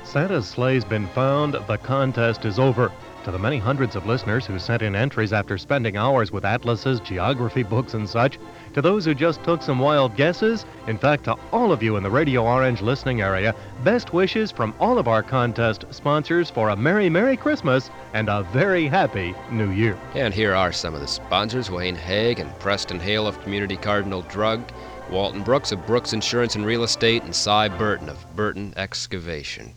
Santa's sleigh's been found. The contest is over. To the many hundreds of listeners who sent in entries after spending hours with atlases, geography books, and such, to those who just took some wild guesses, in fact, to all of you in the Radio Orange listening area, best wishes from all of our contest sponsors for a Merry, Merry Christmas and a very happy New Year. And here are some of the sponsors: Wayne Haig and Preston Hale of Community Cardinal Drug, Walton Brooks of Brooks Insurance and Real Estate, and Cy Burton of Burton Excavation.